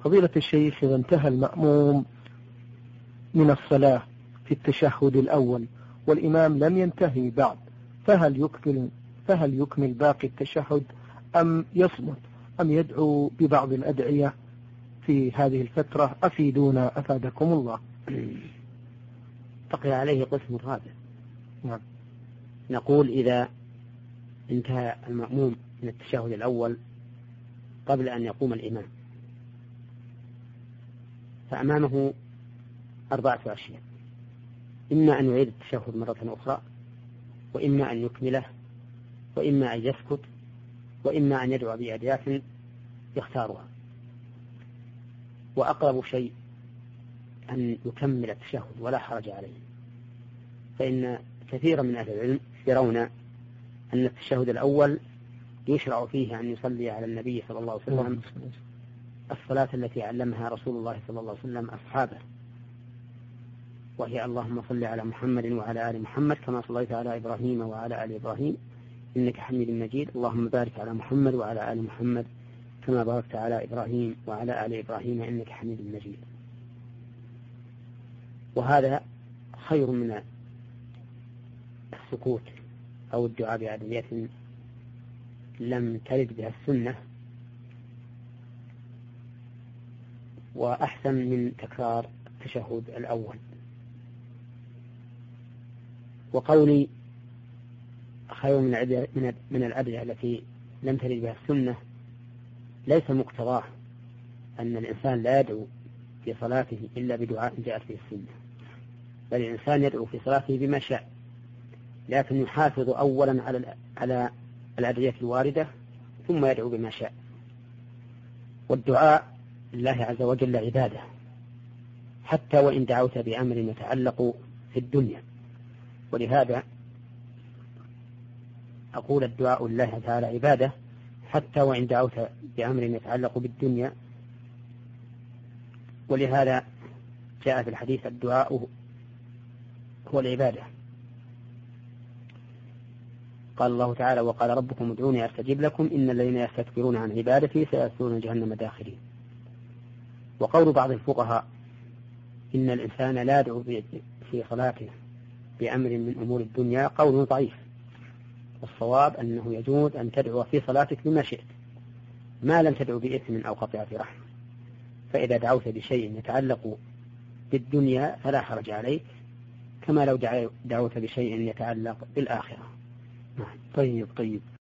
فضيلة الشيخ، إذا انتهى المأموم من الصلاة في التشهد الأول والإمام لم ينتهي بعد، فهل يكمل باقي التشهد أم يصمت أم يدعو ببعض الأدعية في هذه الفترة؟ أفيدونا أفادكم الله. بقي عليه قسم رابع. نعم. نقول إذا انتهى المأموم من التشهد الأول قبل أن يقوم الإمام فأمامه 4 أشياء: إما أن يعيد التشهد مرة أخرى، وإما أن يكمله، وإما أن يسكت، وإما أن يدعو بأدعية يختارها. وأقرب شيء أن يكمل التشهد ولا حرج عليه، فإن كثيرا من أهل العلم يرون أن التشهد الأول يشرع فيه أن يصلي على النبي صلى الله عليه وسلم الصلاة التي علمها رسول الله صلى الله عليه وسلم أصحابه، وهي: اللهم صل على محمد وعلى آل محمد كما صليت على إبراهيم وعلى آل إبراهيم إنك حميد مجيد، اللهم بارك على محمد وعلى آل محمد كما باركت على إبراهيم وعلى آل إبراهيم إنك حميد مجيد. وهذا خير من السكوت أو الدعاء بأدعية لم ترد بها السنة، وأحسن من تكرار التشهد الأول. وقولي خير من الأدعية التي لم ترد بها السنة ليس مقتضاه أن الإنسان لا يدعو في صلاته إلا بدعاء جاءت به السنة، بل الإنسان يدعو في صلاته بما شاء، لكن يحافظ أولا على الأدعية الواردة ثم يدعو بما شاء. والدعاء لله عز وجل عبادة، حتى وإن دعوت بأمر يتعلق في الدنيا. ولهذا أقول الدعاء لله تعالى عبادة حتى وإن دعوت بأمر يتعلق بالدنيا. ولهذا جاء في الحديث: الدعاء هو العبادة. قال الله تعالى: وقال ربكم ادعوني أستجب لكم إن الذين يستكبرون عن عبادتي سيدخلون جهنم داخرين. وقول بعض الفقهاء إن الإنسان لا يدعو في صلاته بأمر من أمور الدنيا قول ضعيف. والصواب أنه يجوز أن تدعو في صلاتك بما شئت ما لم تدعو بإثم أو قطيعة رحم. فإذا دعوت بشيء يتعلق بالدنيا فلا حرج عليك، كما لو دعوت بشيء يتعلق بالآخرة. طيب.